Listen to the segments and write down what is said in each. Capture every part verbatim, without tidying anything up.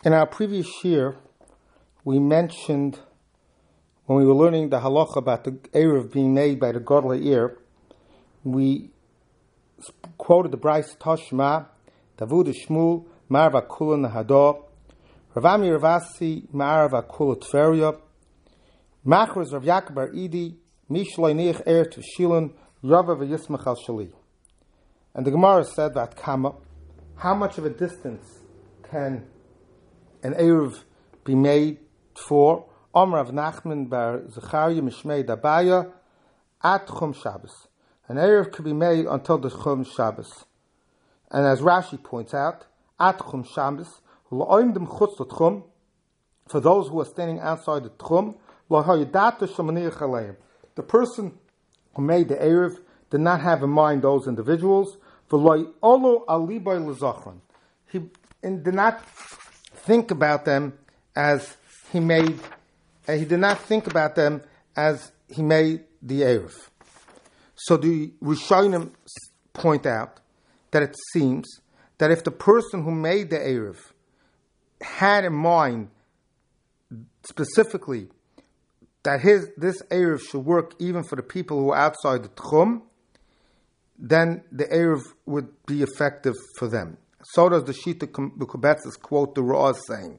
In our previous year, we mentioned, when we were learning the halacha about the Erev being made by the Gadol Ha'ir, we quoted the Bryce Tashma, Davud Shmuel, Marva Kula Nahada, Ravami Ravasi, Marva Kula Tveria, Machras Rav Yaakov Bar Idi, Mishloi Nich Er Tshilin, Rava V'Yismach Al Shali. And the Gemara said that Kama, how much of a distance can an Erev be made for? Amar Rav Nachman Bar Zechariah Mishmei Dabaya at Chum Shabbos. An Erev could be made until the Chum Shabbos. And as Rashi points out, at Chum Shabbos, La'oimdim Chutz L'Tchum, for those who are standing outside the Tchum, La'hayadata Shamaniyach Aleim. The person who made the Erev did not have in mind those individuals. V'loi olo alibay l'zachron. He did not think about them as he made. Uh, he did not think about them as he made the Erev. So the Rishonim point out that it seems that if the person who made the Erev had in mind specifically that his this Erev should work even for the people who are outside the Tchum, then the Erev would be effective for them. So does the Shita B'Kubetzes quote the Ra'ah saying.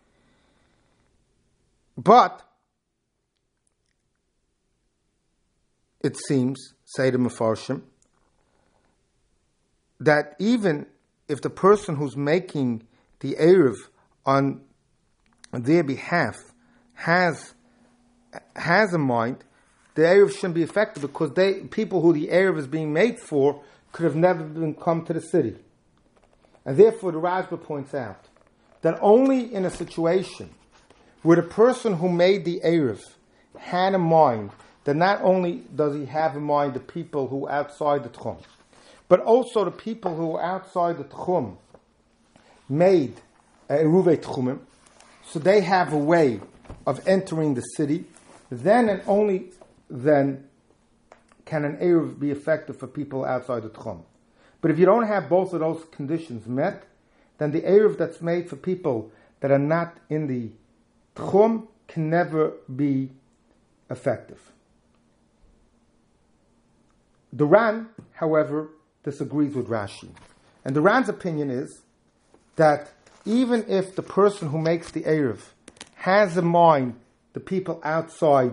But it seems, say the Mefarshim, that even if the person who's making the Erev on their behalf has has a mind, the Erev shouldn't be effective because they people who the Erev is being made for could have never been come to the city. And therefore the Rashba points out that only in a situation where the person who made the Erev had in mind that not only does he have in mind the people who are outside the Tchum, but also the people who are outside the Tchum made Eruvei Tchumim, so they have a way of entering the city, then and only then can an Erev be effective for people outside the Tchum. But if you don't have both of those conditions met, then the Erev that's made for people that are not in the Tchum can never be effective. The Ran, however, disagrees with Rashi. And the Ran's opinion is that even if the person who makes the Erev has in mind the people outside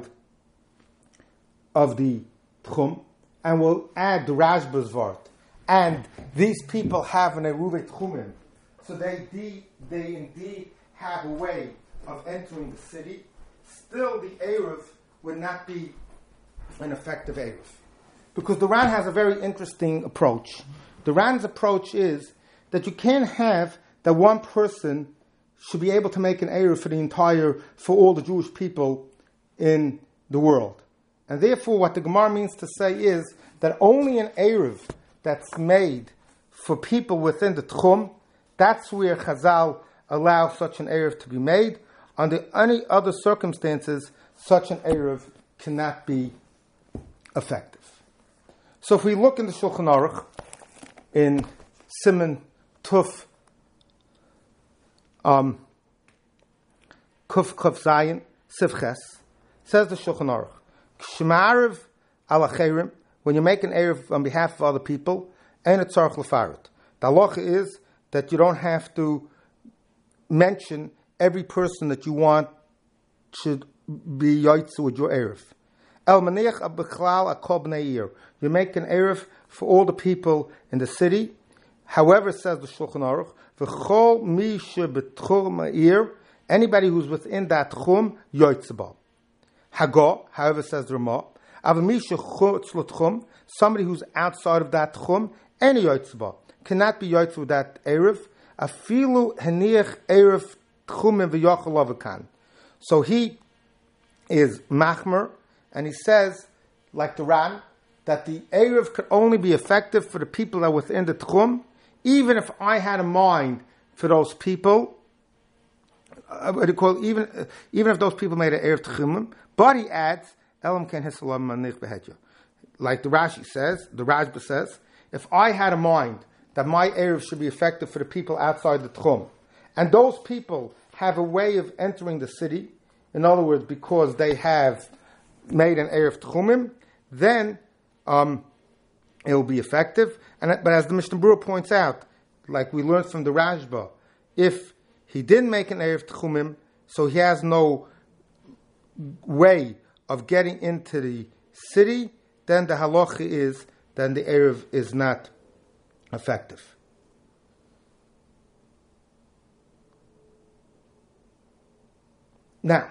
of the Tchum, and will add the Rashba's Vart, and these people have an Eruvei Tchumim, so they, de- they indeed have a way of entering the city, still the Erev would not be an effective Erev. Because the Ran has a very interesting approach. The Ran's approach is that you can't have that one person should be able to make an Erev for the entire, for all the Jewish people in the world. And therefore what the Gemara means to say is that only an Erev that's made for people within the Tchum, that's where Chazal allow such an Erev to be made. Under any other circumstances, such an Erev cannot be effective. So if we look in the Shulchan Aruch, in Siman Tuf, um, Kuf Kuf Zayin, Sivches, says the Shulchan Aruch, K'shema'arev al acherim, when you make an Erev on behalf of other people, ein et tzarich lefaret. The halacha is that you don't have to mention every person that you want should be yoitzu with your Erev. El maniach abichlal akol bnei ir. You make an Erev for all the people in the city. However, says the Shulchan Aruch, v'chol mi shebetchum ha'ir, anybody who's within that tchum, yoitzu ba. Hago, however, says the Ramah, somebody who's outside of that tchum, any yotzba cannot be yotzba with that erev. Afilu heniach erev tchumim v'yachol avakan. So he is machmer, and he says, like the Ran, that the erev could only be effective for the people that are within the tchum, even if I had a mind for those people. Uh, what do you call it? Even uh, even if those people made an erev tchumim, but he adds. Like the Rashi says, the Rashba says, if I had a mind that my Erev should be effective for the people outside the Tchum, and those people have a way of entering the city, in other words, because they have made an Erev Tchumim, then um, it will be effective. And but as the Mishnah Berurah points out, like we learned from the Rashba, if he didn't make an Erev Tchumim, so he has no way of getting into the city, then the halacha is, then the Erev is not effective. Now,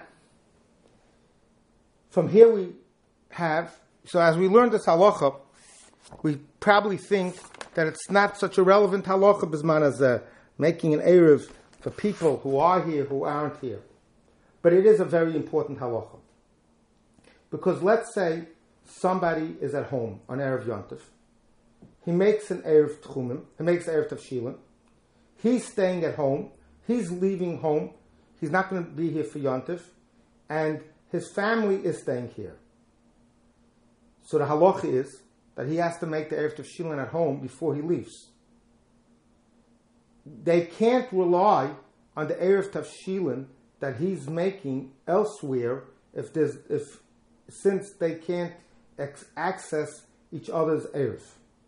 from here we have, so as we learn this halacha, we probably think that it's not such a relevant halacha bisman as uh, making an Erev for people who are here, who aren't here. But it is a very important halacha. Because let's say somebody is at home on Erev Yontif. He makes an Erev Tchumim, he makes Erev Tavshilin. He's staying at home, he's leaving home, he's not going to be here for Yontif, and his family is staying here. So the halacha is that he has to make the Erev Tavshilin at home before he leaves. They can't rely on the Erev Tavshilin that he's making elsewhere if there's if since they can't ex- access each other's Erev.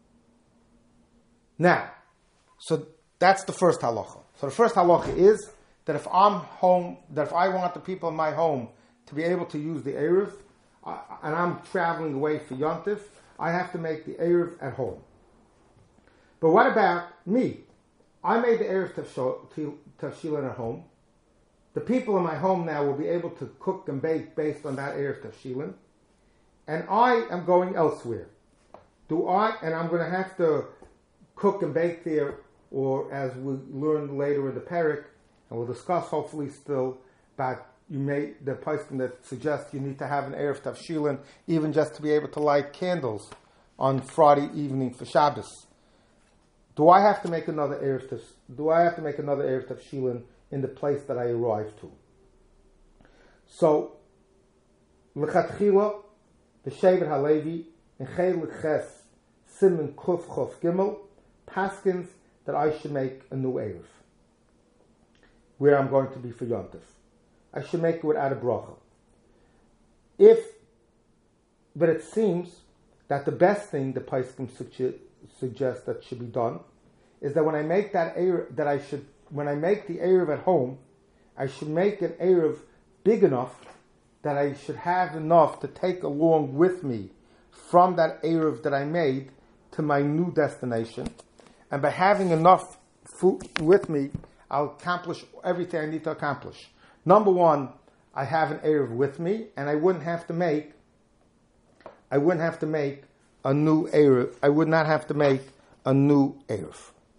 Now, so that's the first halacha. So the first halacha is that if I'm home, that if I want the people in my home to be able to use the Erev, uh, and I'm traveling away for Yontif, I have to make the Erev at home. But what about me? I made the Erev Tavshilin at home. The people in my home now will be able to cook and bake based on that Erev Tavshilin. And I am going elsewhere. Do I, and I'm going to have to cook and bake there, or as we learn later in the Perek, and we'll discuss hopefully still, about you may, the person that suggests you need to have an Erev Tavshilin, even just to be able to light candles on Friday evening for Shabbos. Do I have to make another Erev Tav, do I have to make another Erev Tavshilin in the place that I arrive to? So, L'chatchila, the Shevet HaLevi, in Chelik Ches, Simen Kuf Chof Gimel, paskins that I should make a new Erev, where I'm going to be for Yontif. I should make it without a bracha. If, but it seems that the best thing the Paiskim suggest, suggest that should be done is that when I make that Erev, that I should, when I make the Erev at home, I should make an Erev big enough that I should have enough to take along with me from that Erev that I made to my new destination. And by having enough food with me, I'll accomplish everything I need to accomplish. Number one, I have an Erev with me, and I wouldn't have to make, I wouldn't have to make a new Erev. I would not have to make a new Erev.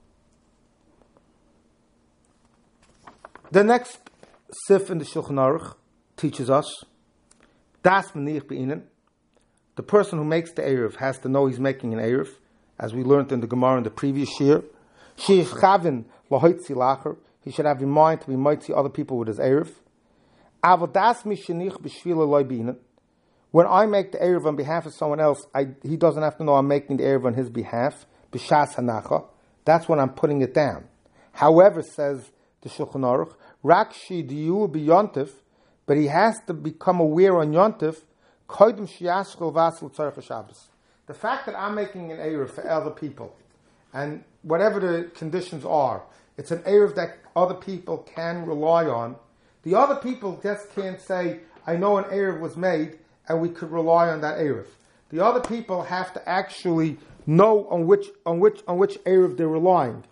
The next sif in the Shulchan Aruch teaches us, Das Menich Be'inen, the person who makes the Erev has to know he's making an Erev, as we learned in the Gemara in the previous year. She is chavin lahoitzi lacher. He should have in mind to be mighty other people with his Erev. Avodas mishenich b'shvila loy beinen. When I make the Erev on behalf of someone else, I, he doesn't have to know I'm making the Erev on his behalf. B'shas hanacha. That's when I'm putting it down. However, says the Shulchan Aruch, rak shi diyu b'yontif, but he has to become aware on Yontif, kodim shiashchol vas l'tzarech Shabbos. The fact that I'm making an Erev for other people, and whatever the conditions are, it's an Erev that other people can rely on. The other people just can't say, I know an Erev was made, and we could rely on that Erev. The other people have to actually know on which on which on which Erev they're relying.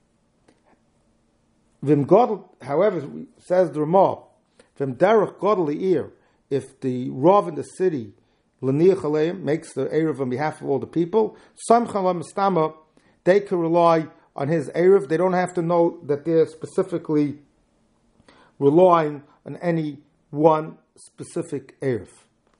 Vim Godel, however, says the Ramah, Vim Derech Godel ear, if the Rav in the city L'niach aleim makes the Erev on behalf of all the people, Samchan Lamistama, they can rely on his Erev. They don't have to know that they're specifically relying on any one specific Erev.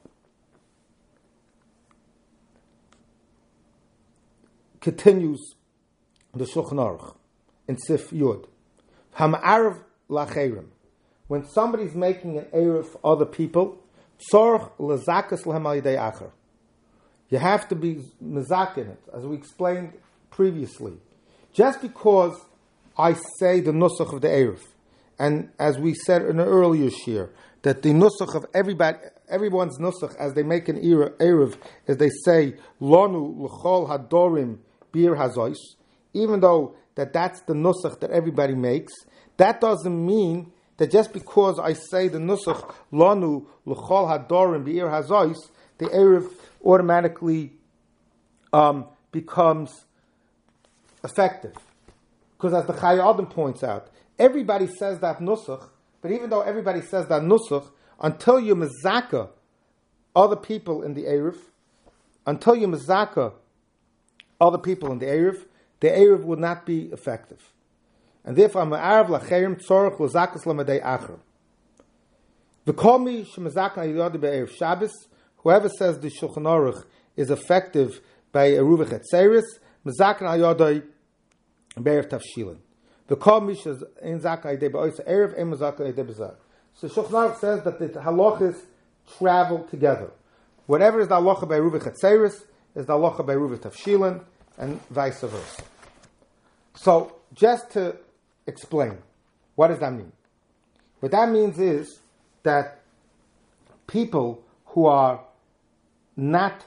Continues the Shulchan Aruch in Sif Yud. Ham'arav lacherim. When somebody's making an Erev for other people, tzorch lezakas lehem al yedei acher. You have to be mezak in it, as we explained previously. Just because I say the nusach of the Erev, And as we said in an earlier shir, that the nusach of everybody, everyone's nusach, as they make an erev, is they say, Lonu l'chol hadorim bir hazois, even though that that's the nusach that everybody makes, that doesn't mean that just because I say the nusach, Lonu l'chol hadorim bir hazois, the erev automatically um, becomes effective. Because as the Chai Adam points out, everybody says that nusach, but even though everybody says that nusach, until you mezaka other people in the Erev, until you mezaka other people in the Erev, the Erev will not be effective. And therefore, ma'arav lacherim tzorach l'zakas l'madei achram. V'kol mi shemezaka yodei be'erev Shabbos, whoever says the Shulchan Aruch is effective by Eruv Chetzeris, mezaka yodei be'erev Tavshilin. The call misha in zakai de ba'oisa erev em zakai de bezak. So Shulchan Aruch says that the halachas travel together. Whatever is the halacha by Eruv Chetzeris is the halacha by Eruv Tavshilin, and vice versa. So just to explain, what does that mean? What that means is that people who are not,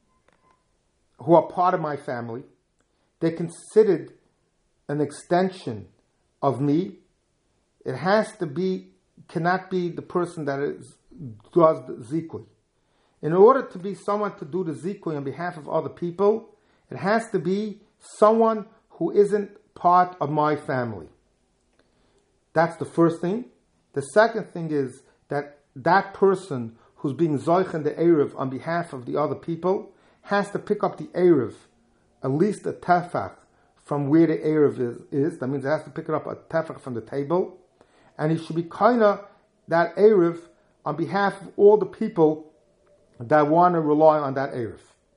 who are part of my family, they're considered an extension of me. It has to be, cannot be the person that is, does the zikui. In order to be someone to do the zikui on behalf of other people, it has to be someone who isn't part of my family. That's the first thing. The second thing is that that person who's being zoich in the Erev on behalf of the other people has to pick up the Erev, at least a tefach, from where the Erev is, is. That means it has to pick it up a tefach from the table. And he should be kind of that Erev on behalf of all the people that want to rely on that Erev.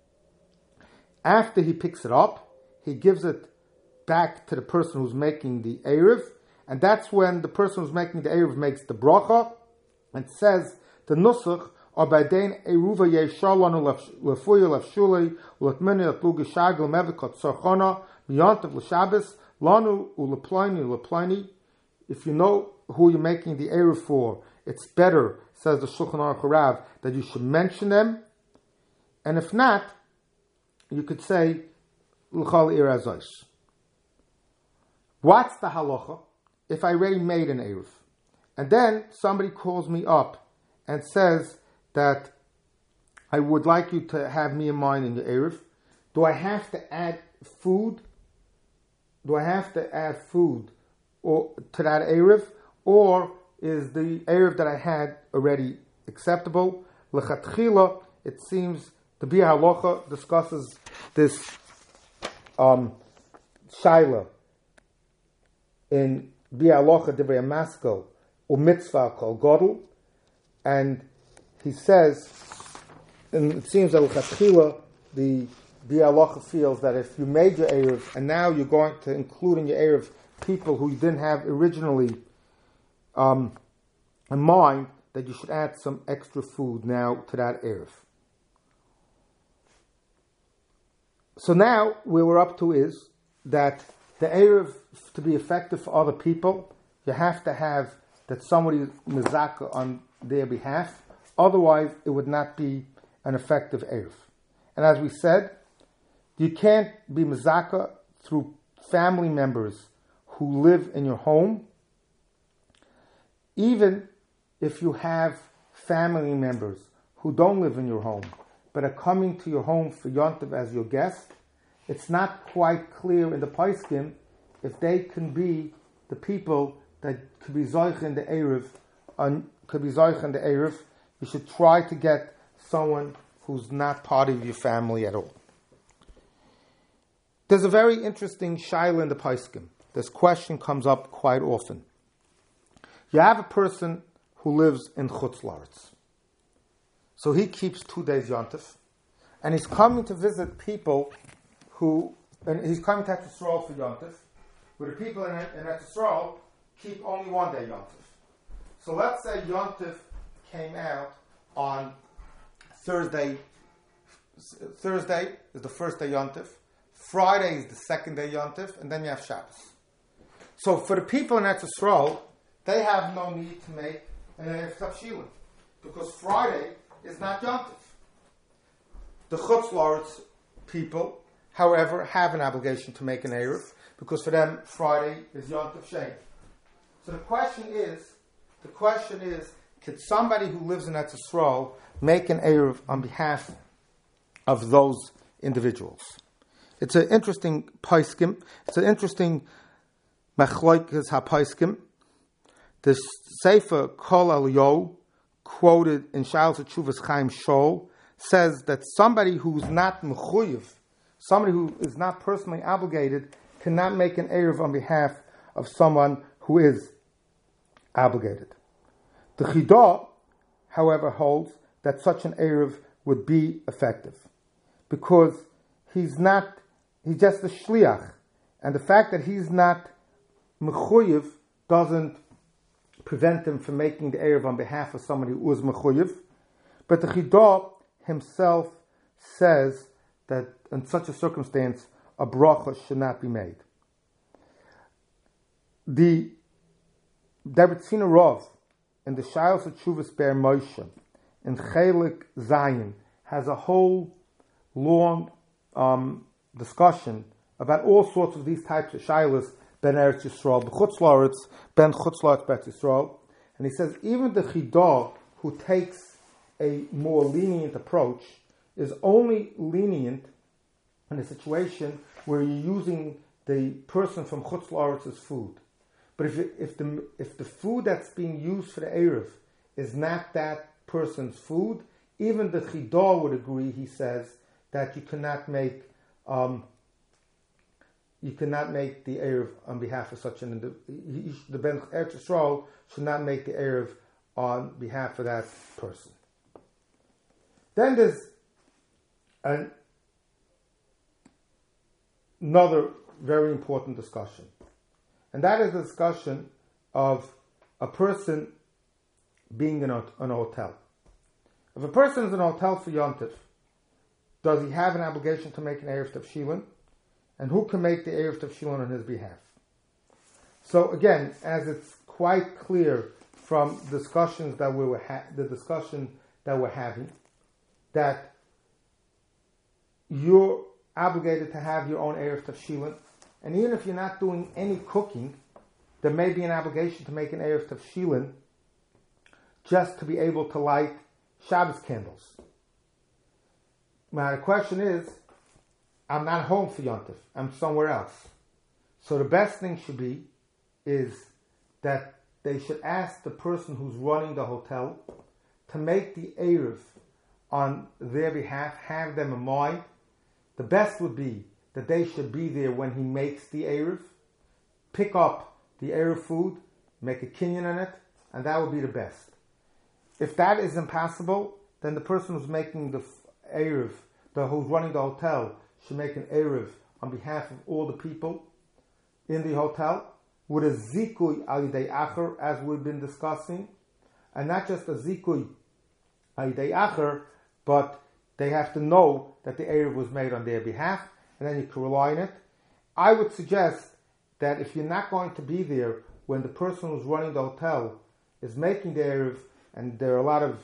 After he picks it up, he gives it back to the person who's making the Erev. And that's when the person who's making the Erev makes the bracha and says the nusach, or by dain eruva yeshalanu lefuya lefshulei uletmini letlugi shagel mevikot sarchana miyantav l'shabbos lanu uleplaini uleplaini. If you know who you're making the Erev for, it's better, says the Shulchan Aruch Harav, that you should mention them. And if not, you could say l'chol ir azois. What's the halacha if I already made an Erev? And then somebody calls me up and says that I would like you to have me in mind in your Erev. Do I have to add food? Do I have to add food or to that Erev? Or is the Erev that I had already acceptable? L'chatchila, it seems the Biur Halacha discusses this um, shaila in Biur Halacha Divrei Maskil or mitzvah called Godel, and he says, and it seems that l'chatchila the Biur Halacha feels that if you made your Erev and now you're going to include in your Erev people who you didn't have originally um, in mind, that you should add some extra food now to that Erev. So now where we're up to is that the Erev, to be effective for other people, you have to have that somebody is mezaka on their behalf. Otherwise, it would not be an effective Erev. And as we said, you can't be mezaka through family members who live in your home, even if you have family members who don't live in your home, but are coming to your home for Yontiv as your guest. It's not quite clear in the Paiskim if they can be the people that could be Zoich in the Erev, and could be Zoich in the Erev. You should try to get someone who's not part of your family at all. There's a very interesting shaila in the Paiskim. This question comes up quite often. You have a person who lives in Chutz La'aretz. So he keeps two days Yontif, and he's coming to visit people who, and he's coming to Eretz Yisrael for Yontif, where the people in, in Eretz Yisrael keep only one day Yontif. So let's say Yontif came out on Thursday. Thursday is the first day Yontif. Friday is the second day Yontif, and then you have Shabbos. So for the people in Eretz Yisrael, they have no need to make an Erev Tavshilin, because Friday is not Yontif. The Chutz La'aretz people, however, have an obligation to make an Erev, because for them Friday is Yontif Shein. So the question is, the question is, could somebody who lives in Eretz Yisrael make an Erev on behalf of those individuals? It's an interesting paiskim. It's an interesting machloikes ha-paiskim. The Sefer Kol Eliyahu, quoted in Shalos Tshuvas Chaim Shol, says that somebody who's not mechuyev, somebody who is not personally obligated, cannot make an Erev on behalf of someone who is obligated. The Chidah, however, holds that such an Erev would be effective, because he's not, he's just a shliach, and the fact that he's not mechuyev doesn't prevent him from making the Erev on behalf of somebody who is mechuyev. But the Chidah himself says that in such a circumstance, a bracha should not be made. The Debetzina Rav in the Shalos Tshuvas Ber Moshe in Chelik Zayin has a whole long um, discussion about all sorts of these types of shilas ben Eretz Yisrael, b'chutz la'aretz, ben chutz la'aretz b'Eretz Yisrael, and he says even the Chidah who takes a more lenient approach is only lenient in a situation where you're using the person from chutz la'aretz's food. But if it, if the if the food that's being used for the Erev is not that person's food, even the Chidah would agree, he says, that you cannot make um, you cannot make the Erev on behalf of such an individual. The Ben Eretz Yisrael should not make the Erev on behalf of that person. Then there's an, another very important discussion. And that is the discussion of a person being in a, in a hotel. If a person is in a hotel for Yontif, does he have an obligation to make an Erev Tavshilin? And who can make the Erev Tavshilin on his behalf? So again, as it's quite clear from discussions that we were ha- the discussion that we're having, that you're obligated to have your own Erev Tavshilin. And even if you're not doing any cooking, there may be an obligation to make an Erev Tavshilin just to be able to light Shabbos candles. Now the question is, I'm not home for Yontif, I'm somewhere else. So the best thing should be is that they should ask the person who's running the hotel to make the Erev on their behalf, have them in mind. The best would be that they should be there when he makes the Erev, pick up the Erev food, make a kinyan on it, and that would be the best. If that is impossible, then the person who's making the Erev, the who's running the hotel, should make an Erev on behalf of all the people in the hotel, with a zikui al yidei acher, as we've been discussing, and not just a zikui al yidei acher, but they have to know that the Erev was made on their behalf, and then you can rely on it. I would suggest that if you're not going to be there when the person who's running the hotel is making the Erev, and there are a lot of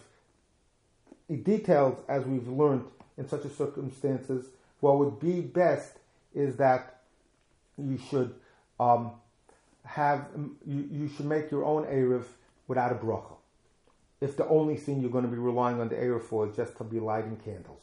details as we've learned in such a circumstances, what would be best is that you should um, have you, you should make your own Erev without a bracha. If the only thing you're going to be relying on the Erev for is just to be lighting candles.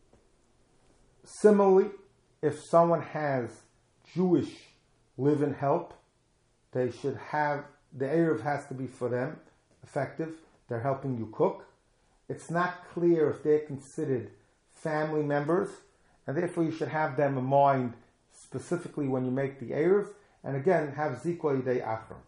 Similarly, if someone has Jewish live-in help, they should have, the Erev has to be for them effective. They're helping you cook. It's not clear if they're considered family members, and therefore you should have them in mind specifically when you make the Erev, and again, have Zikwa Yidei Acher.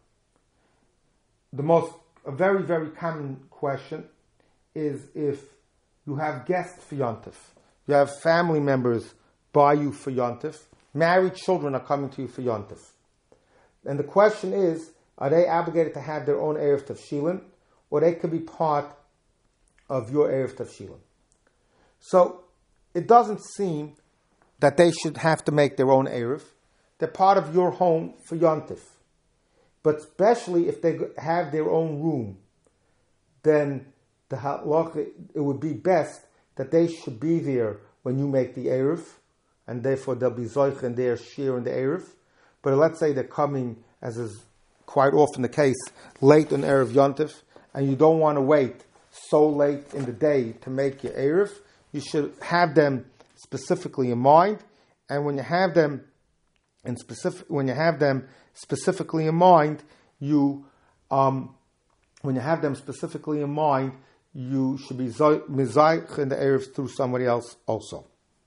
The most, a very, very common question is if you have guests for Yontif, you have family members by you for Yontif, married children are coming to you for Yontif. And the question is, are they obligated to have their own Erev Tavshilin, or they could be part of your Erev Tavshilin? So, it doesn't seem that they should have to make their own Erev. They're part of your home for Yontif. But especially if they have their own room, then the halacha, it would be best that they should be there when you make the Erev, and therefore they'll be Zoich in their share in the Erev. But let's say they're coming, as is quite often the case, late on Erev Yontif, and you don't want to wait so late in the day to make your Erev. You should have them specifically in mind, and when you have them in specific, when you have them specifically in mind, you um, when you have them specifically in mind, you should be mizayich in the Erev through somebody else also.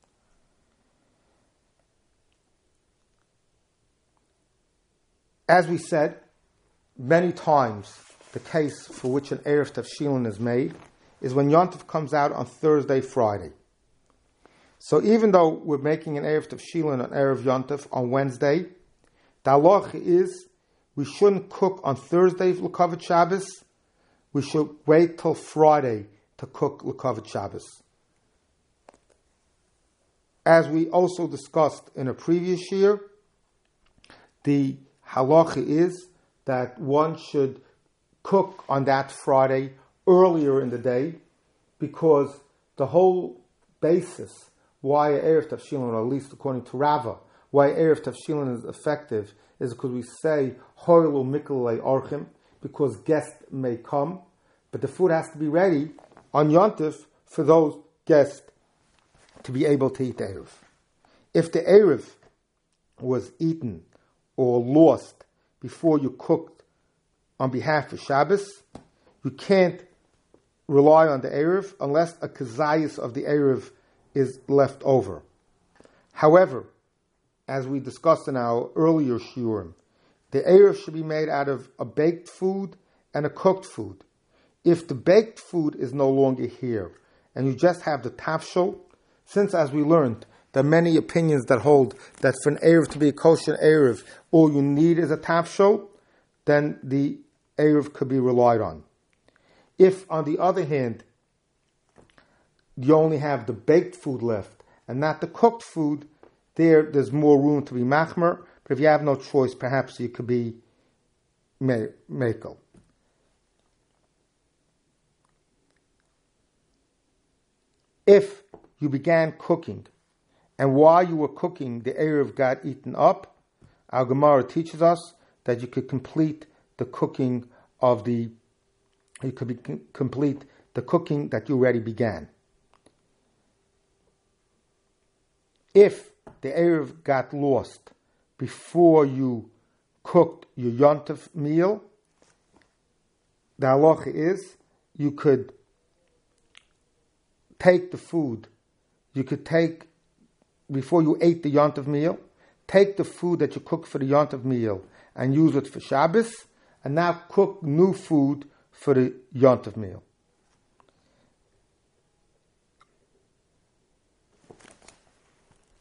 As we said, many times the case for which an Erev Tavshilin is made is when Yontif comes out on Thursday, Friday. So even though we're making an Erev Tavshilin on Erev Yontif on Wednesday, the halacha is we shouldn't cook on Thursday L'Kavod Shabbos. We should wait till Friday to cook L'Kavod Shabbos. As we also discussed in a previous year, the halacha is that one should cook on that Friday earlier in the day, because the whole basis why Erev Tavshilin, or at least according to Rava, why Erev Tavshilin is effective is because we say Horilu Mikulei Orchim, because guests may come, but the food has to be ready on Yontif for those guests to be able to eat the Erev. If the Erev was eaten or lost before you cooked on behalf of Shabbos, you can't rely on the Erev unless a kazayas of the Erev is left over. However, as we discussed in our earlier shiurim, the Erev should be made out of a baked food and a cooked food. If the baked food is no longer here and you just have the tafshel, since as we learned, there are many opinions that hold that for an Erev to be a kosher Erev, all you need is a tafshel, then the Erev could be relied on. If, on the other hand, you only have the baked food left and not the cooked food, there, there's more room to be machmer. But if you have no choice, perhaps you could be mekel. If you began cooking, and while you were cooking, the Erev got eaten up, our Gemara teaches us that you could complete the cooking of the, you could be, complete the cooking that you already began. If the Erev got lost before you cooked your Yontif meal, the halacha is you could take the food, you could take, before you ate the Yontif meal, take the food that you cooked for the Yontif meal and use it for Shabbos, and now cook new food for the Yontif meal.